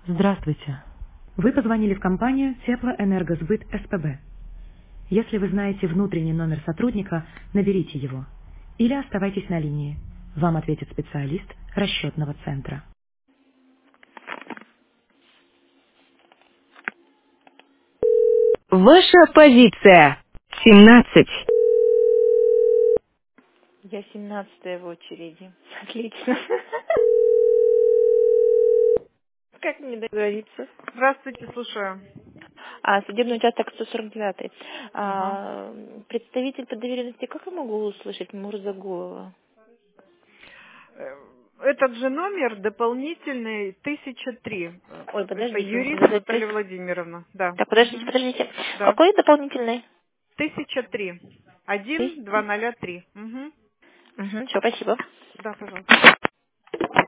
Здравствуйте. Вы позвонили в компанию Теплоэнергосбыт СПБ. Если вы знаете внутренний номер сотрудника, наберите его. Или оставайтесь на линии. Вам ответит специалист расчетного центра. Ваша позиция. 17. Я 17-я в очереди. Отлично. Как мне договориться? Здравствуйте, слушаю. Судебный участок 149. Ага. Представитель по доверенности, как я могу услышать Мурзагулова? Этот же номер дополнительный 1003. Ой, Это подождите, юрист то Наталья есть... Владимировна. Да. Так, подождите, подождите. Да. Какой дополнительный? 1003. Есть? 1203. Угу. Угу, все, спасибо. Да, пожалуйста.